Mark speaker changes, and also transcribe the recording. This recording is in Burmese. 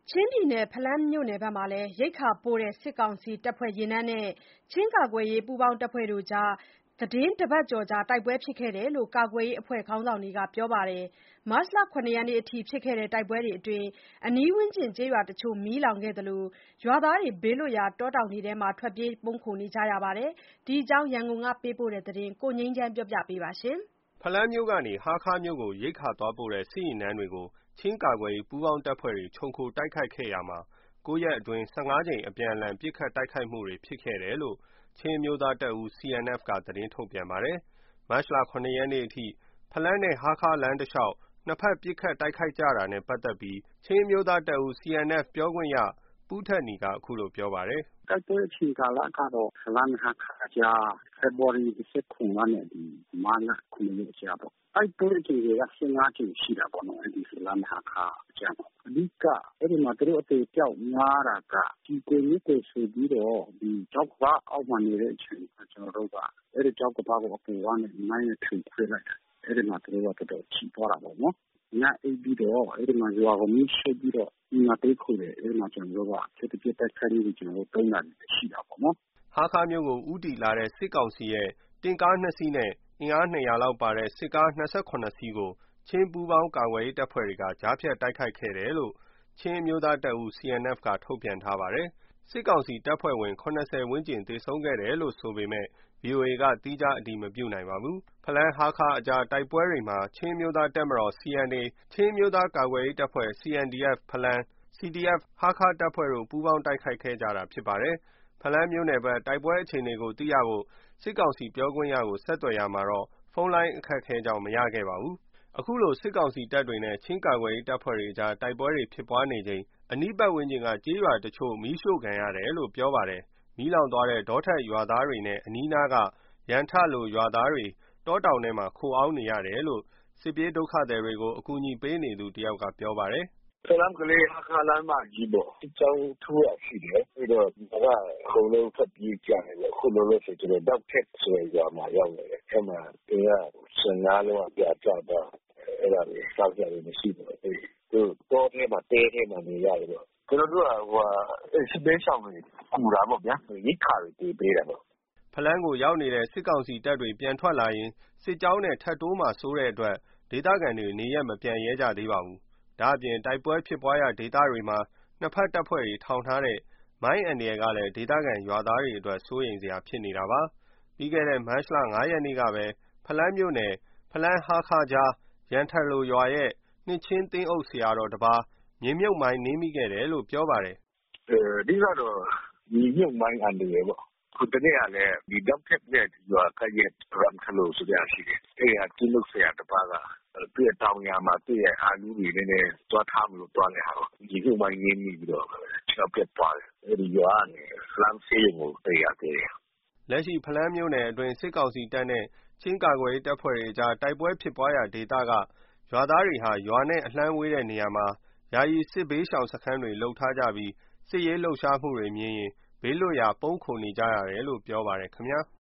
Speaker 1: ချင်းပြည်နယ် ဖလမ်းမြို့နယ်ဘက်မှာလည်း ရိက္ခာပို့တဲ့ စစ်ကောင်စီတပ်ဖွဲ့ယာဉ်တန်းနဲ့ ချင်းကာကွယ်ရေး ပူးပေါင်းအဖွဲ့တို့ သီတင်းတပတ်ကျော်ကြာ တိုက်ပွဲဖြစ်ခဲ့တယ်လို့ ကာကွယ်ရေးအဖွဲ့ခေါင်းဆောင်တွေက ပြောပါတယ်။ မတ်လ ၇ ရက်နေ့အထိဖြစ်ခဲ့တဲ့ တိုက်ပွဲအတွင်း အနီးဝန်းကျင်ကျေးရွာတချို့ မီးလောင်ခဲ့သလို ရွာသားတွေ ဘေးလွတ်ရာ တောတောင်တွေထဲ ထွက်ပြေးပုန်းခိုနေကြရပါတယ်။ ဒီအကြောင်း ရန်ကုန်ကပေးပို့တဲ့သတင်းကို ကိုငြိမ်းချမ်းက ပြောပြပါမယ်
Speaker 2: ။ ဖလမ်းမြို့ကနေ ဟားခါးမြို့ကို ရိက္ခာသွားပို့တဲ့ စစ်ယာဉ်တန်းတွေကို ချင်းကာကွယ်ရေး ပူးပေါင်းတပ်ဖွဲ့တွေ ခြုံခိုတိုက်ခိုက်ခဲ့ရာမှာ ၉ ရက်အတွင်း ၁၅ ကြိမ် အပြန်အလှန် ပစ်ခတ်တိုက်ခိုက်မှုတွေ ဖြစ်ခဲ့တယ်လို့ ချင်းအမျိုးသားတပ်ဦး CNF က သတင်းထုတ်ပြန်ပါတယ်။ မတ်လ ၇ ရက်နေ့အထိ ဖလမ်းနဲ့ ဟားခါးလမ်းတလျှောက် နှစ်ဘက် ပစ်ခတ်တိုက်ခိုက်ကြတာနဲ့ ပတ်သက်ပြီး ချင်းအမျိုးသားတပ်ဦး CNF ပြောခွင့်ရ ပူးထက်နီက အခုလိုပြောပါတယ်
Speaker 3: ။ “တိုက်ပွဲအချိန်ကာလကတော့ ဖလမ်း-ဟားခါးကြား ဖေဖော်ဝါရီ ၂၇ ကနေ မတ်လ ၇ ရက်ကြားပေါ့။ တိုက်ပွဲအကြိမ်ရေက ၁၅ ကြိမ်ရှိတာပေါ့နော်။ ဖလမ်း-ဟားခါးကြားမှာ။ အဓိက အဲဒီမှာ သူတို့ အသေအပျောက်များတာက ကျည်ကွယ် မျက်ကွယ်ဆိုပြီးတော့ ချောက်ကမ်းပါးအောက်မှာနေတဲ့အချိန်မှာ ကျနော်တို့က အဲဒီချောက်ကမ်းပါးကို အပေါ်ကနေ မိုင်းနဲ့ ဖြိုခွင်းလိုက်တာ။ အဲဒီမှာ သူတို့က တော်တော်ထိသွားတာပေါ့နော်။ ညအိပ်ပြီးတော့ အဲဒီမှာ ရွာကို မီးရှို့ပြီးတော့ ပညာပေးခိုတယ်။ အဲဒီမှာ ကျနော်တို့က လျှပ်တပြက်တိုက်ခိုက်မှုတွေ သုံးတာတွေ ရှိတာပေါ့နော်။
Speaker 2: ” ဟားခါးမြို့ကို ဦးတည်လာတဲ့ စစ်ကောင်စီရဲ့ တင့်ကား ၂ စီးနဲ့ အင်အား ၂၀၀ လောက်ပါတဲ့ စစ်ကား ၂၇ စီးကို ချင်းပူးပေါင်းကာကွယ်ရေးတပ်ဖွဲ့တွေက ကြားဖြတ်တိုက်ခိုက်ခဲ့တယ်လို့ ချင်းအမျိုးသားတပ်ဦး CNF က ထုတ်ပြန်ထားပါတယ်။ စစ်ကောင်စီတပ်ဖွဲ့ဝင် ၇၀ ဝန်းကျင် သေဆုံးခဲ့တယ်လို့ ဆိုပေမဲ့ ဗွီအိုအေက သီးခြား အတည်မပြုနိုင်ပါဘူး။ ဖလမ်း-ဟားခါးကြား တိုက်ပွဲတွေမှာ ချင်းအမျိုးသားတပ်မတော် CNA ၊ ချင်းအမျိုးသားကာကွယ်ရေးတပ်ဖွဲ့ CNDF ဖလမ်း၊ CDF ဟားခါးတပ်ဖွဲ့တို့ ပူးပေါင်းတိုက်ခိုက်ခဲ့ကြတာဖြစ်ပါတယ်။ ဖလမ်းမြို့နယ်ဘက် တိုက်ပွဲအခြေအနေကို သိရဖို့ စစ်ကောင်စီပြောခွင့်ရကို ဆက်သွယ်ရာမှာတော့ ဖုန်းလိုင်းအခက်အခဲကြောင့် မရခဲ့ပါဘူး။ အခုလို စစ်ကောင်စီတပ်တွေနဲ့ ချင်းကာကွယ်ရေးတပ်ဖွဲ့တွေကြား တိုက်ပွဲတွေဖြစ်နေချိန် အနီးပတ်ဝန်းကျင်က ကျေးရွာတချို့ မီးရှို့ခံရတယ်လို့ ပြောပါတယ်။ မီးလောင်သွားတဲ့ ဒေါထက်ရွာသားတွေနဲ့ အနီးနားက ရမ်ထလိုရွာသားတွေ တောတောင်ထဲမှာ ခိုအောင်းနေရတယ်လို့ စစ်ပြေးဒုက္ခသည်တွေကို အကူအညီပေးနေသူတယောက်က ပြောပါတယ်။
Speaker 4: “ဖလမ်း-ကလေး-ဟားခါးလမ်းမကြီးပေါ့။ စစ်ကြောင်းထိုးတာရှိတယ်။ အဲဒီတော့ ရွာကအကုန်လုံး ထွက်ပြေးကြတယ်ပေါ့။ အခုလောလောဆယ် ကျနော် ဒေါက်ထက်ဆိုတဲ့ရွာမှာ ရောက်နေတယ်။ အဲဒီမှာ အိမ်က ၁၅ လုံးက ပြာကျသွားတယ်။ အဲဒါတွေ စားစရာတွေ မရှိတော့ဘူး။ သူတို့ တောထဲမှာ တဲထဲမှာ နေရတယ်ပေါ့။ ကျနော်တို့က စစ်ဘေးရှောင်တွေ ကူတာပေါ့ဗျာ။ ရိက္ခာတွေ ကူပေးတာပေါ့။
Speaker 2: ” ဖလမ်းကိုရောက်နေတဲ့ စစ်ကောင်စီတပ်တွေ ပြန်ထွက်လာရင် စစ်ကြောင်းနဲ့ ထပ်တိုးမှာ စိုးတဲ့အတွက် ဒေသခံတွေ နေရပ်မပြန်ရဲကြသေးပါဘူး။ ဒါ့အပြင် တိုက်ပွဲဖြစ်ရာဒေသတွေမှာ နှစ်ဘက်တပ်ဖွဲ့တွေ ထောင်ထားတဲ့ မိုင်းအန္တရာယ်ကလည်း ဒေသခံရွာသားတွေအတွက် စိုးရိမ်စရာဖြစ်နေတာပါ။ ပြီးခဲ့တဲ့ မတ်လ ၅ ရက်နေ့ကပဲ ဖလမ်းမြို့နယ် ဖလမ်း-ဟားခါးကြား ရမ်ထလိုရွာရဲ့ နှစ်ခြင်းသင်းအုပ်ဆရာတော်တပါး မြေမြှုပ်မိုင်းနင်းမိခဲ့တယ်လို့ ပြောပါတယ်
Speaker 4: ။ “အဓိကတော့ မြေမြှုပ်မိုင်းအန္တရာယ်ပေါ့။ ဟိုတနေ့ကလည်း ဒေါက်ထက်နဲ့ရွာကပ်လျက် ရမ်ထလိုဆိုတဲ့ဟာရှိတယ်။ အဲဒီဟာ သင်းအုပ်ဆရာတပါးက သူ့ရဲ့တောင်ယာမှာ သူ့ရဲ့အာလူးတွေ နည်းနည်းသွားထားမလို့ သွားတဲ့ဟာကို မြေမြှုပ်မိုင်းနင်းမိပြီးတော့ ခြေထောက်ပြတ်သွားတယ်။ အဲဒီရွာကနေ ဖလမ်းဆေးရုံကို သယ်ရတယ်။
Speaker 2: ” လက်ရှိ ဖလမ်းမြို့နယ်အတွင်း စစ်ကောင်စီတပ်နဲ့ ချင်းကာကွယ်ရေးတပ်ဖွဲ့တွေကြား တိုက်ပွဲဖြစ်ရာဒေသက ရွာသားတွေဟာ ရွာနဲ့ အလှမ်းဝေးတဲ့နေရာမှာ ယာယီစစ်ဘေးရှောင်စခန်းတွေ လုပ်ထားကြပြီး စစ်ရေးလှုပ်ရှားမှုတွေမြင်ရင် ဘေးလွတ်ရာ ပုန်းခိုနေကြရတယ်လို့ ပြောပါတယ်ခင်ဗျာ။